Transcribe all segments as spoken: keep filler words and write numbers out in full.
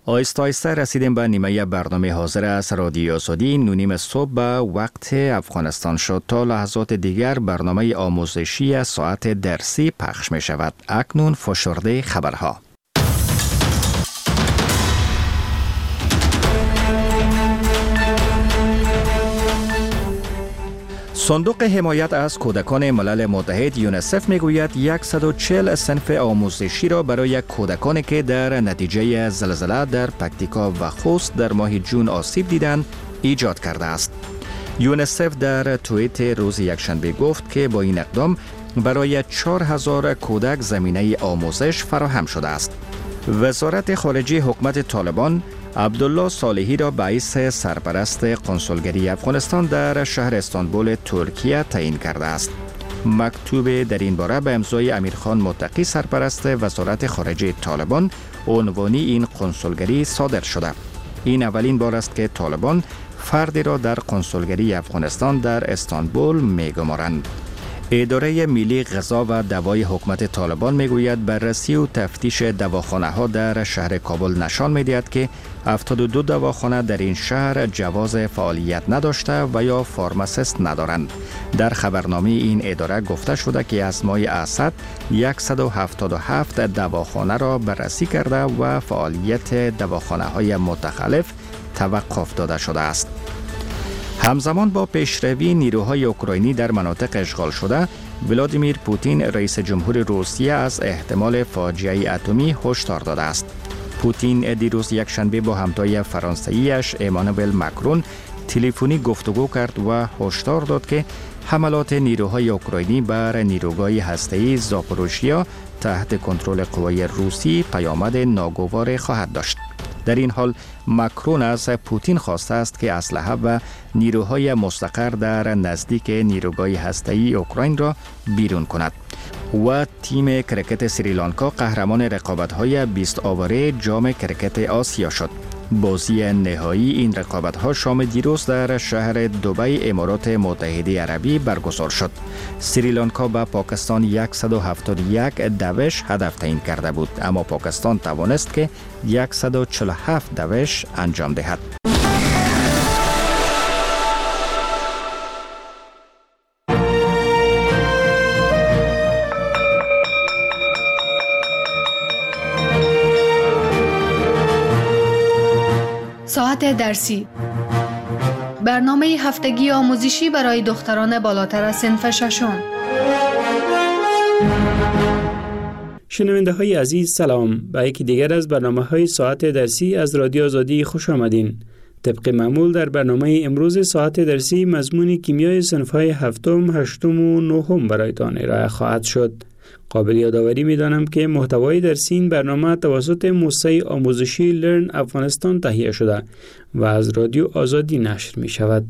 آیسته آیسته رسیدیم به نیمه برنامه حاضر از رادیو آزادی. نونیم صبح به وقت افغانستان شد. تا لحظات دیگر برنامه آموزشی ساعت درسی پخش می شود. اکنون فشرده خبرها. صندوق حمایت از کودکان ملل متحد یونیسف میگوید صد و چهل صنف آموزشی را برای کودکانی که در نتیجه زلزله در پکتیکا و خوست در ماه جون آسیب دیدند ایجاد کرده است. یونیسف در توییت روز یکشنبه گفت که با این اقدام برای چهار هزار کودک زمینه آموزش فراهم شده است. وزارت خارجه حکومت طالبان عبدالله صالحی را رئیس سرپرست قنسولگری افغانستان در شهر استانبول ترکیه تعیین کرده است. مکتوب در این باره به امضای امیرخان متقی سرپرست وزارت خارجه طالبان عنوانی این قنسولگری صادر شده. این اولین بار است که طالبان فردی را در قنسولگری افغانستان در استانبول می‌گمارند. اداره ملی غذا و دوای حکومت طالبان میگوید بررسی و تفتیش دواخانه ها در شهر کابل نشان میدهد که هفتاد و دو دواخانه در این شهر جواز فعالیت نداشته و یا فارماسیست ندارند. در خبرنامه این اداره گفته شده که از ماه اسد صد و هفتاد و هفت دواخانه را بررسی کرده و فعالیت دواخانه های متخلف توقف داده شده است. همزمان با پیشروی نیروهای اوکراینی در مناطق اشغال شده، ولادیمیر پوتین رئیس جمهور روسیه از احتمال فاجعه اتمی هشدار داده است. پوتین دیروز یکشنبه با همتای فرانسویش امانوئل مکرون تلفنی گفتگو کرد و هشدار داد که حملات نیروهای اوکراینی بر نیروگاه هسته‌ای زاپوروژیا تحت کنترل قوای روسی پیامد ناگوار خواهد داشت. در این حال مکرون از پوتین خواسته است که اسلحه و نیروهای مستقر در نزدیک نیروگاه هسته‌ای اوکراین را بیرون کند. و تیم کرکت سریلانکا قهرمان رقابت‌های بیست آوره جام کرکت آسیا شد. بازی نهایی این رقابت‌ها شام دیروز در شهر دبی امارات متحده عربی برگزار شد. سریلانکا به پاکستان صد و هفتاد و یک دوش هدف تعیین کرده بود، اما پاکستان توانست که صد و چهل و هفت دوش انجام دهد. ساعت درسی، برنامه هفتگی آموزشی برای دختران بالاتر از صنف ششم. شنونده های عزیز سلام، به یکی دیگر از برنامه های ساعت درسی از رادیو آزادی خوش آمدین. طبق معمول در برنامه امروز ساعت درسی مضمون کیمیای صنف های هفتم، هشتم و نهم برایتان ارائه خواهد شد. قابل یادآوری می‌دانم که محتوای درسی این برنامه توسط موسسه آموزشی لرن افغانستان تهیه شده و از رادیو آزادی نشر می شود.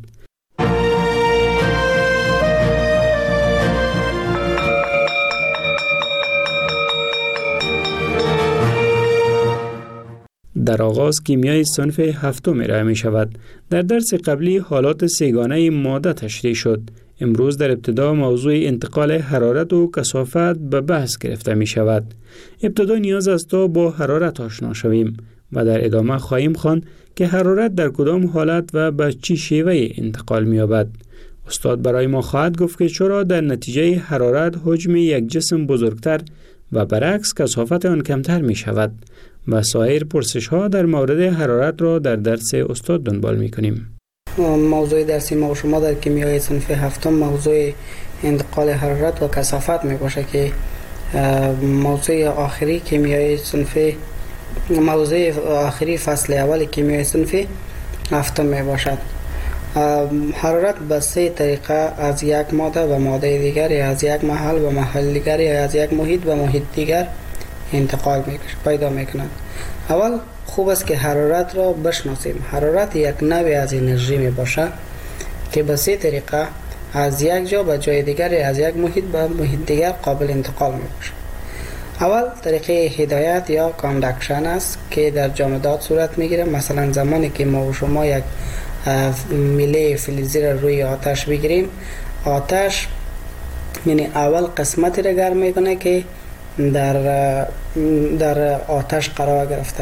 در آغاز کیمیای صنف هفتم ارائه می شود. در درس قبلی حالات سه‌گانه ماده تشریح شد. امروز در ابتدا موضوع انتقال حرارت و کثافت به بحث گرفته می شود. ابتدا نیاز است تا با حرارت آشنا شویم و در ادامه خواهیم خواند که حرارت در کدام حالت و به چه شیوه انتقال می یابد. استاد برای ما خواهد گفت که چرا در نتیجه حرارت حجم یک جسم بزرگتر و برعکس کثافت آن کمتر می شود و سایر پرسش ها در مورد حرارت را در درس استاد دنبال می کنیم. موضوع درسی ما و شما در کیمیای صنف هفتم موضوع انتقال حرارت و کثافت می باشه که موضوع آخری کیمیای صنف موضوع آخری فصل اول کیمیای صنف هفتم می باشد. حرارت به سه طریقه از یک ماده به ماده دیگر یا از یک محل به محل دیگر یا از یک محیط به محیط دیگر انتقال می پیدا می کند. اول خوب است که حرارت را بشناسیم. حرارت یک نوع از انرژی می باشد که به سه طریقه از یک جا به جای دیگر از یک محیط به محیط دیگر قابل انتقال می باشد. اول طریقه هدایت یا کاندکشن است که در جامدات صورت می گیرد. مثلا زمانی که ما و شما یک میله فلزی را روی آتش بگیریم، آتش یعنی اول قسمتی را گرم میکنه که در در آتش قرار گرفته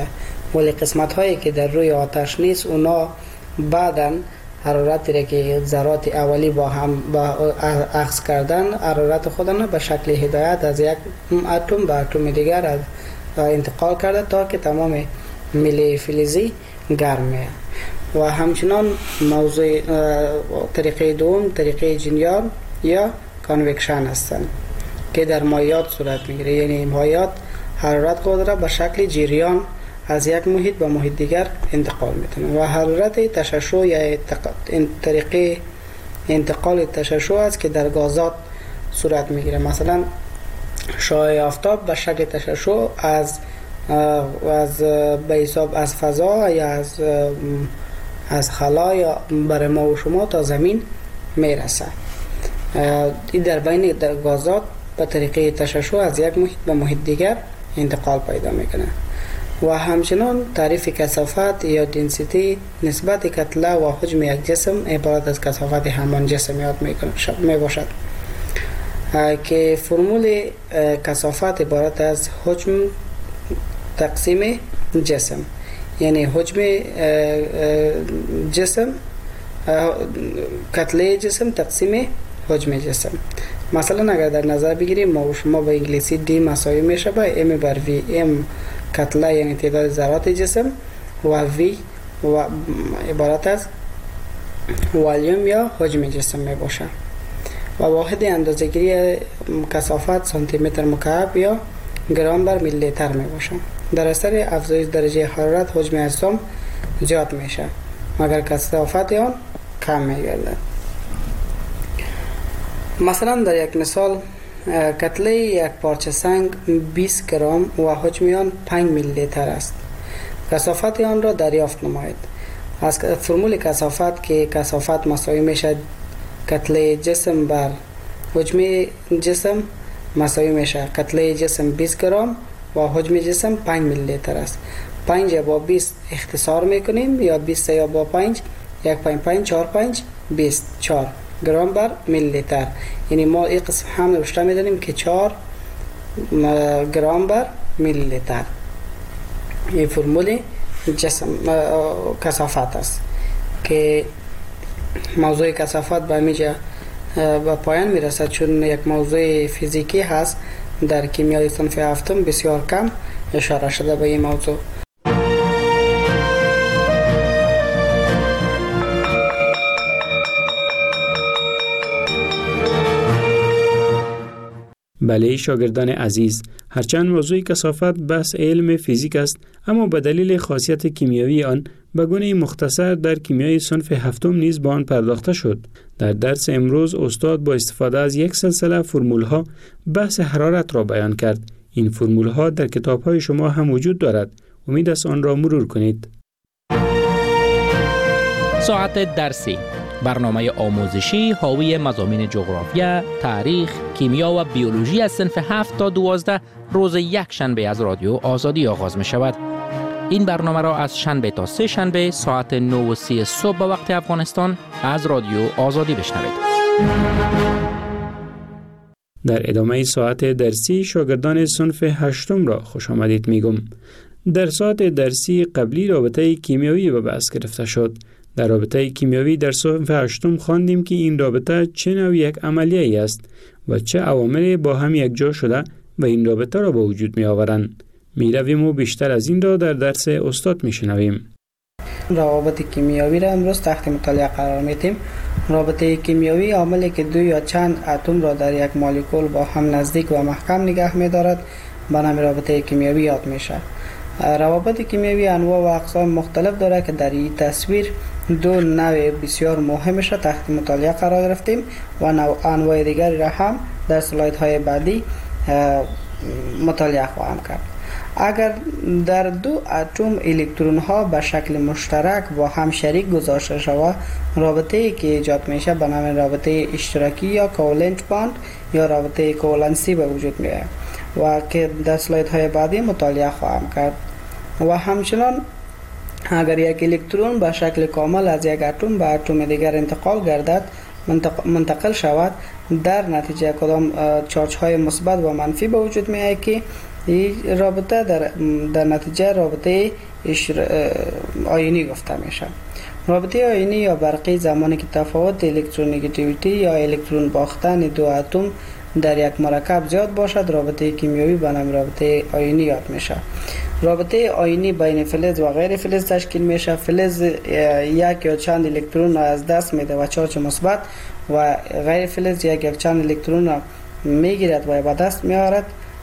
ولی قسمت هایی که در روی آتش نیست اونا بعداً حرارتی را که ذرات اولی با هم با اخذ کردن حرارت خودن به شکل هدایت از یک اتم به اتم دیگر از انتقال کرده تا که تمام میله فلزی گرم میه. و همچنان موضوع طریقه دوم طریقه جریان یا کانوکشن هستند که در مایعات صورت میگیره. یعنی مایعات حرارت خود را به شکل جریان از یک محیط به محیط دیگر انتقال میتونه و حرارت تشعشع یا طریقه انتقال تشعشع است که در گازات صورت میگیره. مثلا شعاع آفتاب به شکل تشعشع از از به حساب از فضا یا از از خلا یا برای ما و شما تا زمین میرسه. این در بین در گازات به طریقه تشعشع از یک محیط به محیط دیگر انتقال پیدا میکنه. و همچنان تعریف کثافت یا دنسیتی نسبت کتله و حجم یک جسم عبارت از کثافت همان جسم یاد می باشد که فرمول کثافت عبارت از حجم تقسیم جسم، یعنی حجم جسم کتله جسم تقسیم حجم جسم. مثلا اگر در نظر بگیریم ما و شما به انگلیسی دی مساوی میشه با ام بر وی. ام کتله یعنی تعداد ذرات جسم و وی و عبارت از والیوم یا حجم جسم می باشه و واحد اندازه‌گیری کثافت سانتی متر مکعب یا گرم بر میلی لیتر می باشه. در اثر افزایش درجه حرارت حجم اجسام زیاد میشه مگر کثافت آن کم میگرده. مثلا در یک مثال کتله یک پارچه سنگ بیست گرم و حجم آن پنج میلی لیتر است. کثافت آن را دریافت نمایید. از فرمول کثافت که کثافت مساوی میشه کتله جسم بر حجم جسم مساوی میشه کتله جسم بیست گرم و حجم جسم پنج میلی لیتر است. پنج با بیست اختصار میکنیم یا بیست یا با پنج یک پنج پنج چهار پنج بیست چهار گرم بر میلی لیتر. یعنی ما این قسم هم نوشته میدونیم که چهار گرم بر میلی لیتر. این فرمول جسم کثافت است که موضوع کثافت به میجا به پایان میرسد چون یک موضوع فیزیکی هست. در کیمیای صنف هفتم بسیار کم اشاره شده به این موضوع. بله شاگردان عزیز، هرچند موضوع کثافت بحث علم فیزیک است، اما به دلیل خاصیت کیمیایی آن به گونه مختصر در کیمیای صنف هفتم نیز به آن پرداخته شد. در درس امروز استاد با استفاده از یک سلسله فرمول‌ها بحث حرارت را بیان کرد. این فرمول‌ها در کتاب‌های شما هم وجود دارد. امید است آن را مرور کنید. ساعت درسی، برنامه آموزشی حاوی مضامین جغرافیا، تاریخ، کیمیا و بیولوژی از صنف هفت تا دوازده روز یک شنبه از رادیو آزادی آغاز می شود. این برنامه را از شنبه تا سه شنبه ساعت نه و سی صبح به وقت افغانستان از رادیو آزادی بشنوید. در ادامه ساعت درسی شاگردان صنف هشتم را خوش آمدید میگم. در ساعت درسی قبلی رابطه کیمیایی به بحث گرفته شد. در رابطه کیمیایی در صنف هشتم خواندیم که این رابطه چه نوع یک عملیه است و چه عواملی با هم یکجا شده و این رابطه را به وجود می آورند. می رویم و بیشتر از این را در درس استاد می شنویم. روابط کیمیایی را امروز تحت مطالعه قرار میدیم. رابطه کیمیایی عاملی که دو یا چند اتم را در یک مولکول با هم نزدیک و محکم نگه می دارد به نام رابطه کیمیایی یاد میشه. روابط کیمیایی انواع و اقسام مختلف داره که در این تصویر دو نوع بسیار مهمش را تحت مطالعه قرار گرفتیم و نوع انواع دیگری را هم در سلاید های بعدی مطالعه خواهم کرد. اگر در دو اتم الکترون ها به شکل مشترک با هم شریک گذاشته شود، رابطه ای که ایجاد میشه به نام رابطه اشتراکی یا کوولنت باند یا رابطه کوولنسی به وجود میاد و که در سلاید های بعدی مطالعه خواهم کرد. و همچنان اگر یک الکترون به شکل کامل از یک اتم به اتم دیگر انتقال گردد منتقل شود، در نتیجه کدام چارج های مثبت و منفی به وجود می آید که این رابطه در, در نتیجه رابطه آیونی گفته میشه. رابطه آیونی یا برقی زمانی که تفاوت الکترونگیتیویتی یا الکترون باختن دو اتم در یک مرکب زیاد باشد رابطه کیمیایی به نام رابطه آیونی یاد میشه. رابطه آیونی بین فلز و غیر فلز تشکیل میشه. فلز یک یا چند الکترون را از دست میده و چارج مثبت و غیر فلز یک یا چند الکترون را میگیرد و به دست میآورد،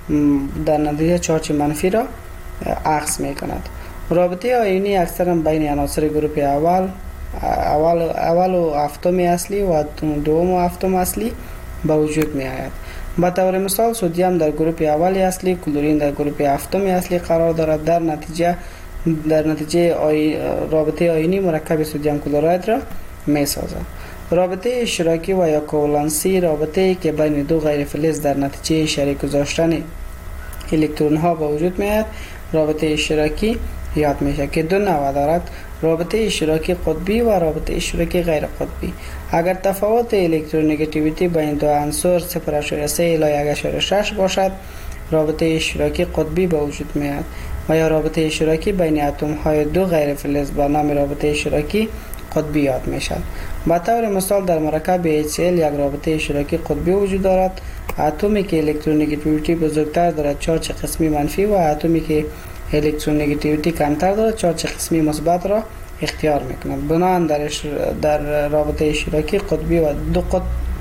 در نتیجه چارج منفی را عکس میکند. رابطه آیونی اکثرا بین عناصر گروه اول اول اول و هفتم اصلی و دوم و هفتم اصلی به وجود می آید. به طور مثال سدیم در گروه اول اصلی، کلورین در گروه هفتم اصلی قرار دارد. در نتیجه در نتیجه آی... رابطه آیونی مرکب سدیم کلراید را می سازد. رابطه اشتراکی و یا کوولانسی رابطه که بین دو غیر فلز در نتیجه شریک گذاشتن الکترون ها به وجود می آید رابطه اشتراکی یاد میشه که دو نوع دارد: رابطه اشتراکی قطبی و رابطه اشتراکی غیر قطبی. اگر تفاوت الکترونگیتیویتی بین دو عنصر صفر ممیز سه الی یک ممیز شش باشد رابطه اشتراکی قطبی به وجود میاد و یا رابطه اشتراکی بین اتم های دو غیر فلز به نام رابطه اشتراکی قطبی یاد میشد. به طور مثال در مرکب اچ سی ال یک رابطه اشتراکی قطبی وجود دارد. اتمی که الکترونگیتیویتی بزرگتر دارد چارج قسمی منفی و اتمی که الکترونگیتیویتی کمتر دارد چارج قسمی مثبت را اختیار میکند. بنابراین در در رابطه اشتراکی قطبی و دو قطب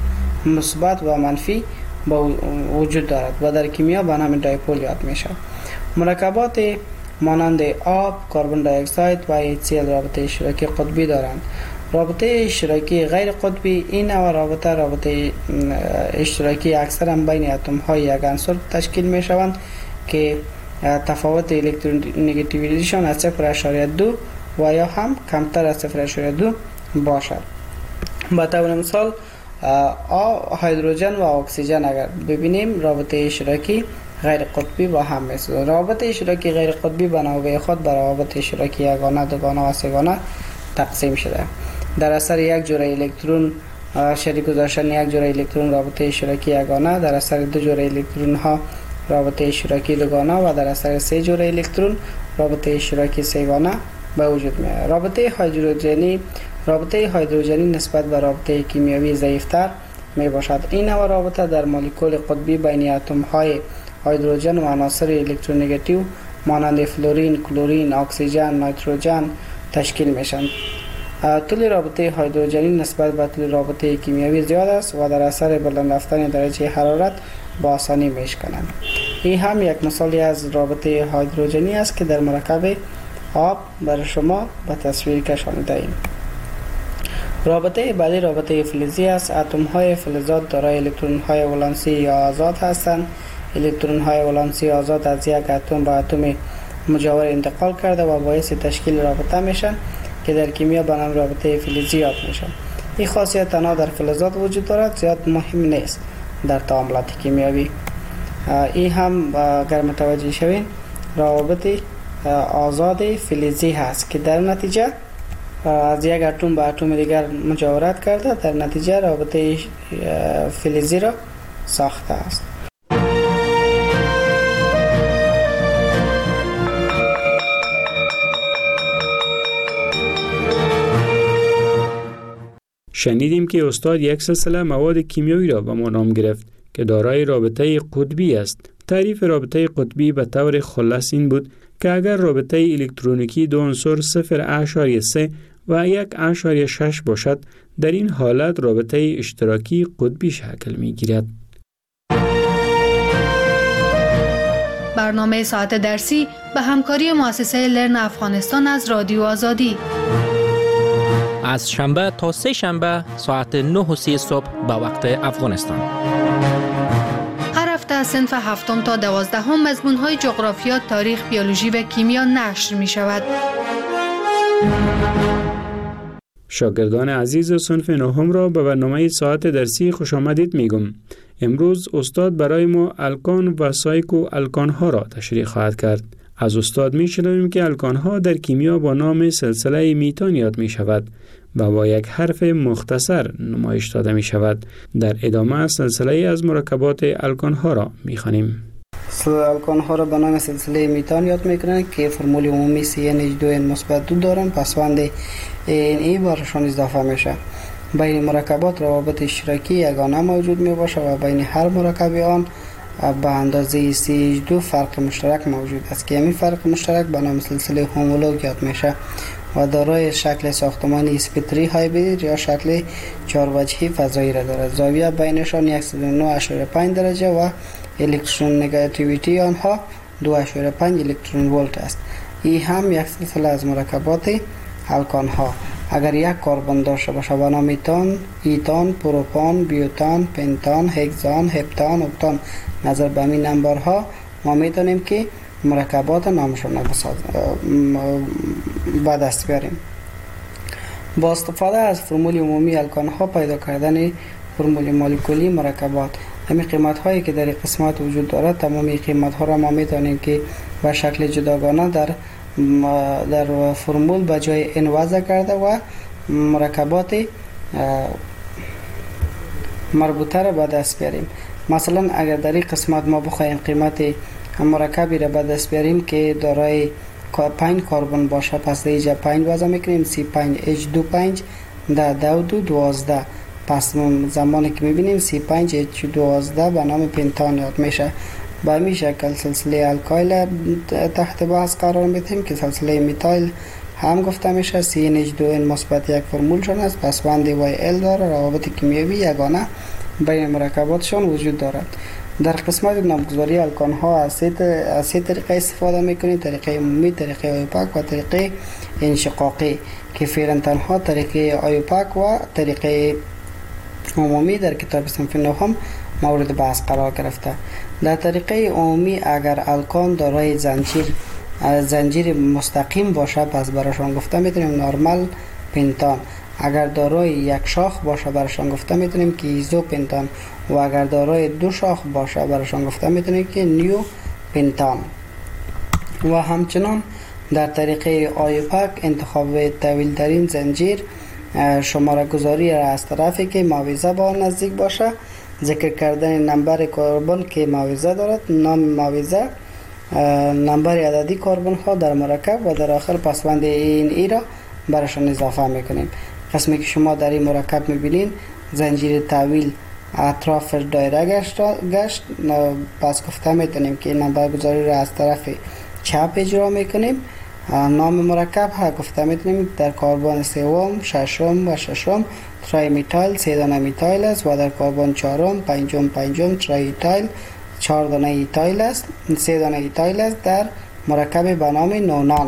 مثبت و منفی با وجود دارد و در کیمیا به نام دایپول یاد میشه. مرکبات مانند آب، کربن دی اکساید و اچ سی ال رابطه اشتراکی قطبی دارند. رابطه اشتراکی غیر قطبی این نوع رابطه رابطه اشتراکی اکثرا بین اتم های یک عنصر تشکیل می شوند که تفاوت الکترونگیتیویتیشان از صفر ممیز دو و یا هم کمتر از صفر ممیز دو باشد. به طور مثال هیدروژن و اکسیژن اگر ببینیم رابطه اشتراکی غیر قطبی با هم میسازند. رابطه اشتراکی غیر قطبی به نوبه خود بر رابطه اشتراکی یگانه، دوگانه و سه‌گانه تقسیم شده. در اثر یک جوره الکترون شریک گذاشتن یک جوره الکترون رابطه اشتراکی یگانه، در اثر دو جوره الکترون ها رابطه اشتراکی دوگانه و در اثر سه جوره الکترون رابطه اشتراکی سه‌گانه به وجود می آید. رابطه هیدروژنی رابطه هیدروژنی نسبت به رابطه کیمیایی ضعیف‌تر می باشد. این نوع رابطه در مولکول قطبی بین اتم های هیدروژن و عناصر الکترونگیتیو مانند فلورین، کلورین، اکسیژن، نیتروژن تشکیل میشن. طول رابطه هیدروژنی نسبت به طول رابطه کیمیایی زیاد است و در اثر بلند رفتن درجه حرارت با آسانی میشکنند. این هم یک مثالی از رابطه هیدروژنی است که در مرکب آب برای شما به تصویر کشانیده ایم. رابطه بعدی رابطه فلزی است. اتم های فلزات دارای الکترون های ولانسی یا آزاد هستند. الکترون های ولانسی آزاد از یک اتم به اتم مجاور انتقال کرده و باعث تشکیل رابطه میشن که در کیمیا به نام رابطه فلزی یاد میشن. این خاصیت تنها در فلزات وجود دارد، زیاد مهم نیست در تعاملات کیمیایی. این هم اگر متوجه شوین روابط آزاد فلزی هست که در نتیجه از یک اتم به اتم دیگر مجاورت کرده، در نتیجه رابطه فلزی را ساخته است. شنیدیم که استاد یک سلسله مواد کیمیایی را به ما نام گرفت که دارای رابطه قطبی است. تعریف رابطه قطبی به طور خلاص این بود که اگر رابطه الکترونیکی دو عنصر صفر ممیز سه و یک ممیز شش باشد، در این حالت رابطه اشتراکی قطبی شکل می گیرد. برنامه ساعت درسی به همکاری مؤسسه لرن افغانستان از رادیو آزادی از شنبه تا سه شنبه ساعت نه و سی صبح به وقت افغانستان. هر هفته از صنف هفتم تا دوازدهم مضمون‌های جغرافیا، تاریخ، بیولوژی و کیمیا نشر می شود. شاگردان عزیز صنف نهم را به برنامه ساعت درسی خوش آمدید میگم. امروز استاد برای ما الکان و سایکو الکان ها را تشریح خواهد کرد. از استاد می شنویم که الکان ها در کیمیا با نام سلسله میتان یاد می شود و با یک حرف مختصر نمایش داده می شود. در ادامه سلسله از مرکبات الکان ها را می خوانیم. الکان ها را به نام سلسله میتان یاد میکنن که فرمول عمومی سی ان اچ دو ان مثبت دو دارن، پسوند این ای برشان اضافه میشه. بین مرکبات روابط اشتراکی یگانه موجود می باشه و بین هر مرکب آن به اندازه سی اچ دو فرق مشترک موجود است که همین فرق مشترک به نام سلسله هومولوگ یاد میشه و دارای شکل ساختمانی اسپتری هایبرید یا شکل چهار وجهی فضایی را دارد. زاویه بینشان صد و نه اشاره پنج درجه و الکترون نگاتیویتی آنها دو اشاره پنج الکترون ولت است. این هم یک سلسله از مرکبات الکان ها. اگر یک کربن داشته باشه به نام ایتان، ایتان، پروپان، بیوتان، پنتان، هگزان، هپتان، اکتان، نظر به این نمبرها ما میتونیم که مرکبات نامشون به دست بیاریم. با استفاده از فرمول عمومی الکان ها پیدا کردن فرمول مولکولی مرکبات. همین قیمت هایی که در قسمت وجود دارد تمامی قیمت ها را ما میتونیم که به شکل جداگانه در در فرمول به جای ان وضع کرده و مرکبات مربوطه را به دست بیاریم. مثلا اگر در این قسمت ما بخوایم قیمت مرکبی را به دست بیاریم که دارای پنج کربن باشه، پس دیجا پنج وضع میکنیم سی پنج اچ دو پنج ده دو دو دوازده. پس زمانی که میبینیم سی پنج اچ دوازده به نام پنتان یاد میشه. به همین شکل سلسله الکایل تحت بحث قرار میدیم که سلسله میتایل هم گفته میشه سی ان اچ دو ان مثبت یک فرمولشون است، پسوند وای ال داره، روابط کیمیایی یگانه بین مرکباتشون وجود دارد. در قسمت نامگذاری الکان ها از سه طریقه استفاده میکنیم: طریقه عمومی، طریقه آیوپاک و طریقه انشقاقی که فعلا تنها طریقه آیوپاک و طریقه عمومی در کتاب صنف نهم مورد بحث قرار گرفته. در طریقه عمومی اگر الکان دارای زنجیر زنجیر مستقیم باشه پس براشون گفته میتونیم نورمال پنتان. اگر دارای یک شاخ باشه براشون گفته میتونیم که ایزو پنتان و اگر دارای دو شاخ باشه براشون گفته میتونیم که نیو پنتان. و همچنان در طریقه آیوپاک انتخاب طویل ترین زنجیر، شماره گذاری را از طرفی که معاوضه با نزدیک باشه، ذکر کردن نمبر کربن که معاوضه دارد، نام معاوضه، نمبر عددی کربن ها در مرکب و در آخر پسوند این ای را برشان اضافه میکنیم. قسمی که شما در این مرکب میبینین زنجیر طویل اطراف دایره گشت, گشت پس گفته میتونیم که این نمبر گذاری را از طرف چپ اجرا میکنیم. نام مرکب ها گفته میتونیم در کربن سوم، ششم و ششم ترای میتایل سه دانه میتایل است و در کربن چهارم، پنجم پنجم ترای ایتایل چهار دانه ایتایل است، سه دانه ایتایل است در مرکب به نام نونان.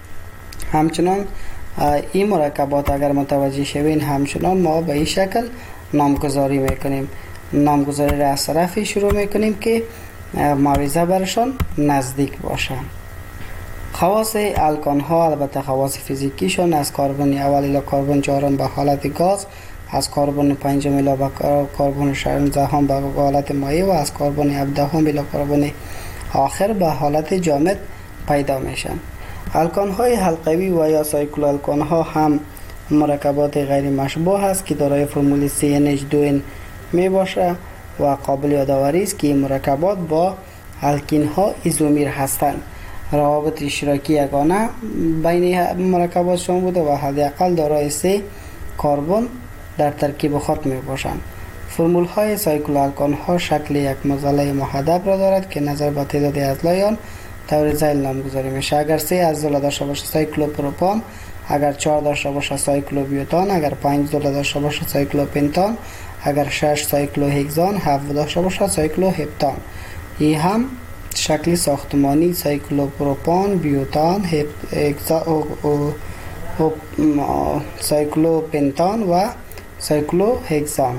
همچنان این مرکبات اگر متوجه شوین همچنان ما به این شکل نامگذاری میکنیم. نامگذاری را از طرفی شروع میکنیم که معاوضه برشان نزدیک باشه. خواص الکان ها البته خواص فیزیکیشون از کربن اول الی کربن چهارم به حالت گاز، از کربن پنجم الی به کربن شانزدهم به حالت مایع و از کربن هفدهم الی کربن آخر به حالت جامد پیدا میشن. الکان های حلقوی و یا سایکلو الکان ها هم مرکبات غیر مشبوه است که دارای فرمول سی ان اچ دو ان می باشه و قابل یادآوری است که این مرکبات با الکین ها ایزومیر هستند. روابط اشتراکی یگانه بین مرکباتشون بوده و حداقل دارای سه کربن در ترکیب خود می باشند. فرمول های سایکلو الکان ها شکل یک معضله محدب را دارد که نظر به تعداد اضلاع آن طور ذیل نامگذاری میشه. اگر سه اضلاع داشته باشه سایکلو پروپان، اگر چهار داشته باشه سایکلو بیوتان، اگر پنج اضلاع داشته باشه سایکلو پنتان، اگر شش سایکلو هگزان، هفت داشته باشه سایکلو هپتان. این هم شکل ساختمانی سایکلو پروپان، بیوتان، هگزان، سایکلو پنتان و سایکلو هگزان.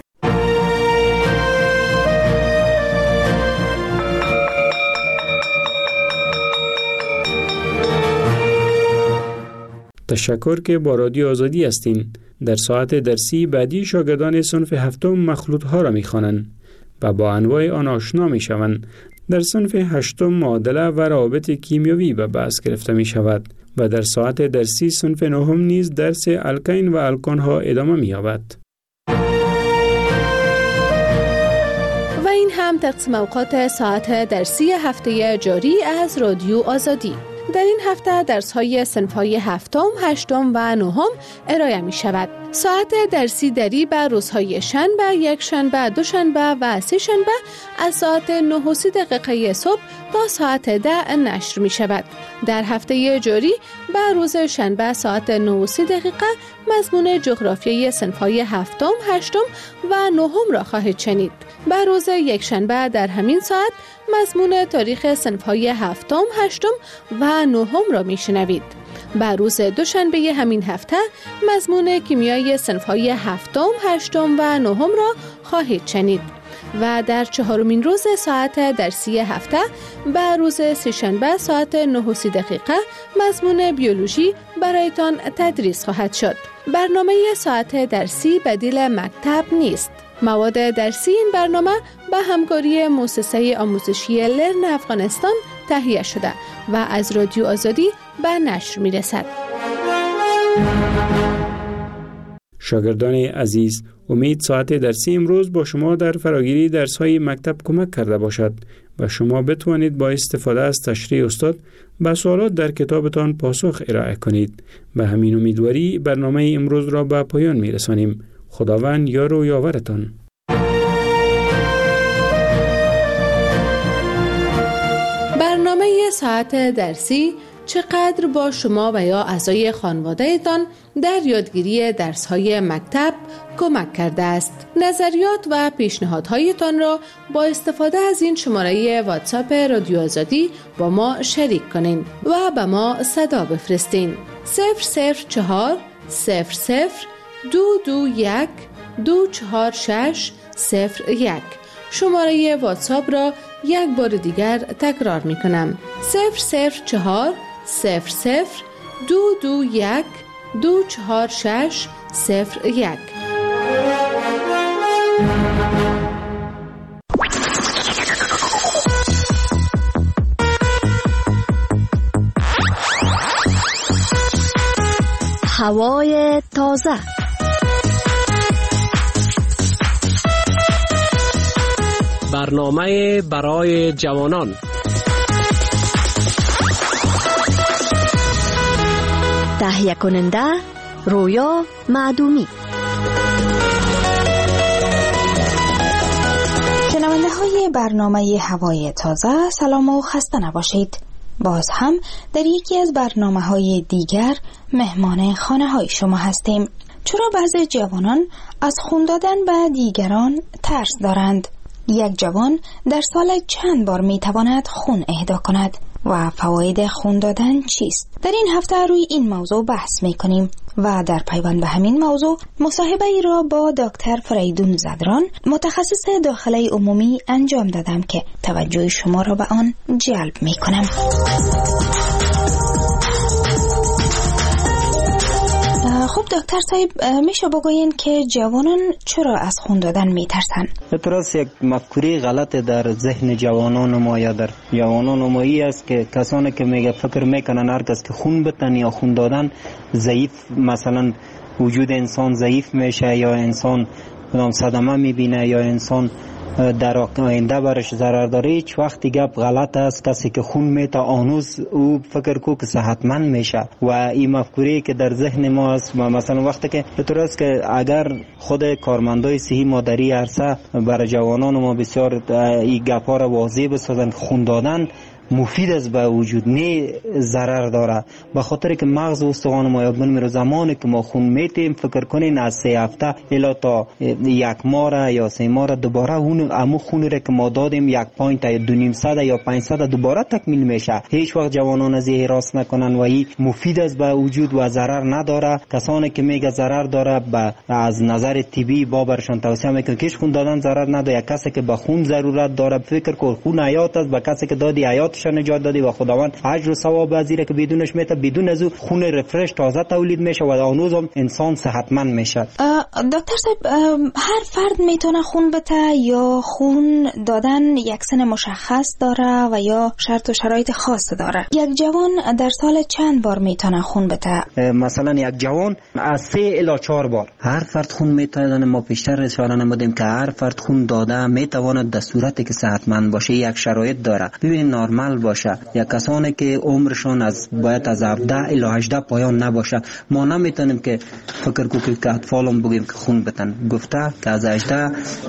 تشکر که با رادیو آزادی هستین. در ساعت درسی بعدی شاگردان صنف هفتم مخلوط ها را می خوانند و با انواع آن آشنا می شوند. در صنف هشتم معادله و روابط کیمیایی به بحث گرفته می شود و در ساعت درسی صنف نهم نیز درس الکین و الکان ها ادامه می یابد. و این هم هم تقسیم اوقات ساعت درسی هفته جاری از رادیو آزادی. در این هفته درس‌های صنف‌های هفتم، هشتم و نهم ارائه می شود. ساعت درسی دری به روزهای شنبه، یک شنبه، دو شنبه و سه شنبه از ساعت نه و سی دقیقه صبح تا ساعت ده نشر می شود. در هفته جاری به روز شنبه ساعت نه و سی دقیقه مضمون جغرافیای صنف‌های هفتم، هشتم و نهم را خواهید شنید. به روز یک شنبه در همین ساعت مضمون تاریخ صنف‌های هفتم، هشتم و نهم را میشنوید. به روز دوشنبه همین هفته مضمون کیمیای صنف‌های هفتم، هشتم و نهم را خواهید شنید. و در چهارمین روز ساعت درسی هفته به روز سه‌شنبه ساعت نه و سی دقیقه مضمون بیولوژی برایتان تدریس خواهد شد. برنامه ساعت درسی بدیل مکتب نیست. مواد درسی این برنامه به همکاری مؤسسه آموزشی لرن افغانستان تهیه شده و از رادیو آزادی به نشر می رسد. شاگردان عزیز، امید ساعت درسی امروز با شما در فراگیری درس‌های مکتب کمک کرده باشد و شما بتوانید با استفاده از تشریح استاد به سوالات در کتابتان پاسخ ارائه کنید. به همین امیدواری برنامه امروز را به پایان می رسانیم. خداوند یار و یاورتان. برنامه ساعت درسی چقدر با شما و یا اعضای خانواده‌تان در یادگیری درس‌های مکتب کمک کرده است؟ نظریات و پیشنهادهایتان را با استفاده از این شماره واتساپ رادیو آزادی با ما شریک کنین و به ما صدا بفرستین. صفر صفر چهار صفر صفر دو دو یک دو چهار شش صفر یک. شماره واتساپ را یک بار دیگر تکرار می کنم. صفر صفر چهار صفر صفر دو دو یک دو چهار شش صفر یک. هوای تازه. برنامه برای جوانان. تهیه کننده رویا معدومی. شنونده های برنامه هوای تازه، سلام و خسته نباشید. باز هم در یکی از برنامه های دیگر مهمان خانه های شما هستیم. چرا بعضی جوانان از خون دادن به دیگران ترس دارند؟ یک جوان در سال چند بار می تواند خون اهدا کند و فواید خون دادن چیست؟ در این هفته روی این موضوع بحث می کنیم و در پیوند به همین موضوع مصاحبه ای را با دکتر فریدون زدران متخصص داخله عمومی انجام دادم که توجه شما را به آن جلب می کنم. خب دکتر صاحب، میشه بگوین که جوانان چرا از خون دادن میترسن؟ درست یک مفکوره غلط در ذهن جوانان ما یا در جوانان ما است که کسانی که میگه فکر میکنن هر کس که خون بتن یا خون دادن ضعیف، مثلا وجود انسان ضعیف میشه یا انسان صدمه میبینه یا انسان در آینده برش ضرر داره. هیچ وقتی گپ غلط است. کسی که خون میته آنوز او فکر کو که صحتمند میشه و این مفکوره که در ذهن ما است. مثلا وقتی که به طور است که اگر خود کارمندای صحی مادری عرصه برای جوانان ما بسیار این گپا را واضح بسازن که خون دادن مفید است به وجود، نه ضرر داره، به خاطر که مغز و استخوان ما یاد میره. زمانی که ما خون میتیم فکر کنین از سه هفته الی تا یک ماه یا سه ماه دوباره اون امو خون را که ما دادیم یک پوینت یا دو نیم صد یا پنجصد دوباره تکمیل میشه. هیچ وقت جوانان از این راست نکنن و این مفید است به وجود و ضرر نداره. کسانی که میگه ضرر داره به از نظر طبی با برشان توصیه میکنه که خون دادن ضرر نداره. کسی که به خون ضرورت داره فکر کن خون حیات است، به کسی که دادی حیات حیاتش نجات دادی و خداوند اجر و ثواب وزیره که بدونش میته، بدون از او خون رفرش تازه تولید میشه و آنوز هم انسان صحتمند میشه. دکتر صاحب، هر فرد میتونه خون بده یا خون دادن یک سن مشخص داره و یا شرط و شرایط خاص داره؟ یک جوان در سال چند بار میتونه خون بده؟ مثلا یک جوان از سه الی چهار بار. هر فرد خون میتونه، ما پیشتر اشاره نمودیم که هر فرد خون داده میتواند در صورتی که صحتمند باشه یک شرایط داره. ببین نرمال باشه. یا کسانی که عمرشون از باید از هفده الی هجده پایان نباشه. ما نمیتونیم که فکر کنیم که اطفالم بگیم که خون بدن. گفته که از هجده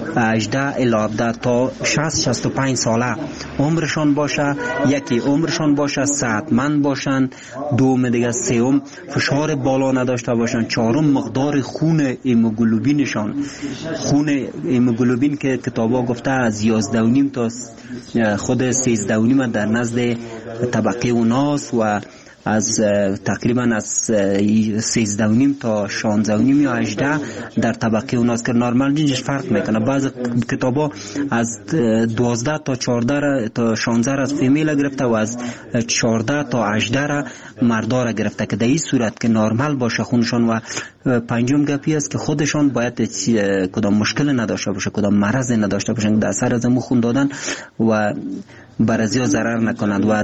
الی هفده تا شصت شصت و پنج ساله عمرشون باشه. یکی عمرشون باشه، صحتمند باشن. دوم دیگه، سوم فشار بالا نداشته باشن. چهارم مقدار خون هیموگلوبینشان، خون هیموگلوبین که کتابا گفته از یازده و نیم تا خود سیزده و نیم در نزد طبقه اوناس و از تقریبا از سیزده و نیم تا شانزده و نیم یا هجده در طبقه اوناس که نرمال جنسش فرق میکنه. بعض کتابا از دوازده تا چهارده تا شانزده از فیمیل گرفته و از چهارده تا هجده را مردا را گرفته که در این صورت که نرمال باشه خونشان. و پنجم گپی است که خودشان باید کدام مشکل نداشته باشه، کدام مرض نداشته باشن در اثر از خون دادن و برازیا ضرر نکنند و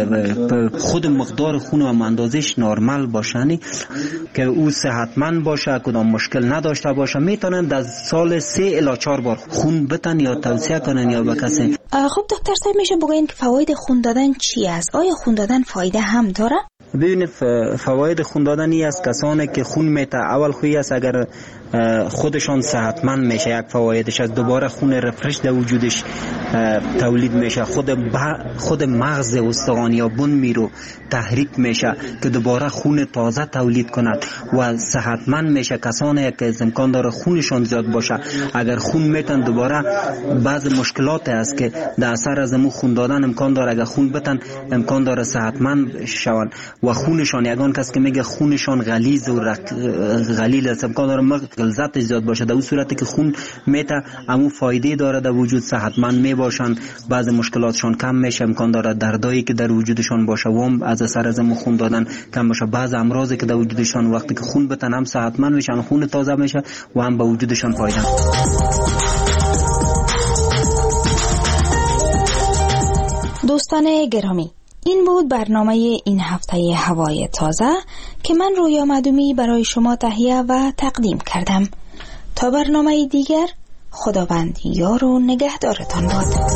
خود مقدار خون و اندازش نرمال باشنی که او صحتمند باشه، کدام مشکل نداشته باشه. میتونن در سال سه الی چهار بار خون بدن یا توصیه کنن یا به کسی. خب دکتر صاحب، میشه بگین که فواید خون دادن چی است؟ آیا خون دادن فایده هم داره؟ ببینید فواید خون دادن ای است کسانی که خون میته اول خویی است اگر خودشان صحتمند میشه، یک فوایدش از دوباره خون رفرش در وجودش تولید میشه. خود خود مغز استخوان یا بن میرو تحریک میشه که دوباره خون تازه تولید کند و صحتمند میشه. کسانی که امکان داره خونشان زیاد باشه اگر خون میتن دوباره بعض مشکلات است که در اثر از مو خون دادن امکان داره اگر خون بتن امکان داره صحتمند شون و خونشان یگان کس که میگه خونشان غلیظ و غلیل است امکان داره غلظت زیاد باشه. در اون صورتی که خون میته امو فایده داره در وجود، صحتمند میباشن، بعض مشکلاتشان کم میشه، امکان داره دردایی که در وجودشان باشه و هم از اثر از مو خون دادن کم باشه. بعض امراضی که در وجودشان وقتی که خون بتن هم صحتمند میشن، خون تازه میشه و هم به وجودشان فایده. دوستان گرامی، این بود برنامه این هفته هوای تازه که من رویا معدومی برای شما تهیه و تقدیم کردم. تا برنامه دیگر، خداوند یار و نگهدارتان باد.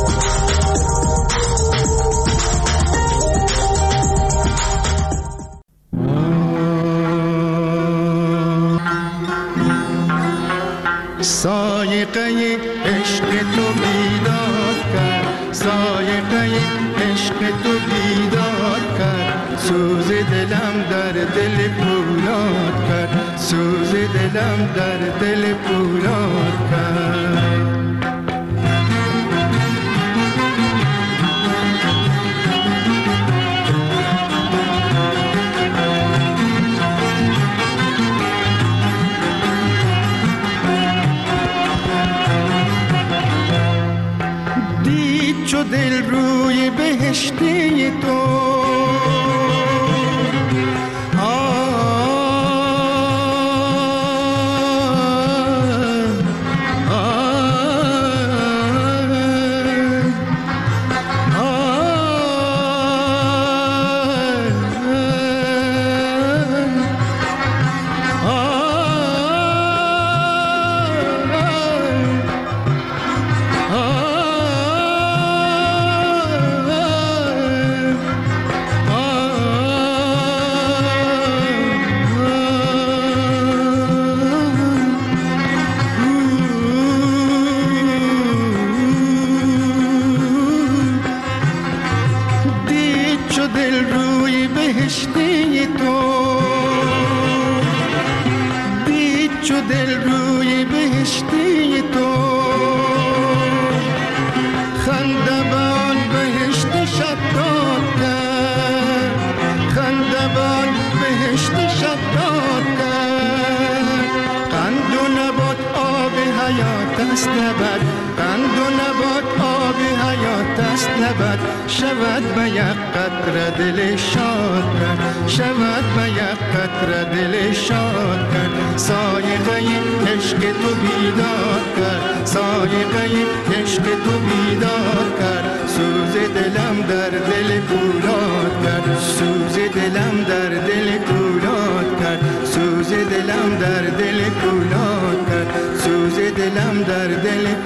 سایقه عشق تو بیدار کرد، سایقه عشق تو بیدار کرد، سوز دلم در دل پولاد کرد، سوز دلم در دل پولاد کرد. چو دل روی بهشتی تو قند و نبات آب حیات است نبات شود به یک قطره دل شاد کرد، شود به یک قطره دل شاد کرد. سایقه عشق تو بیدار کرد، سایقه عشق تو بیدار کرد. سوز دلم در دل پولاد کرد، سوز دلم در دل پولاد کرد، سوز دلم در دل پولاد کرد، سوز دلم در دل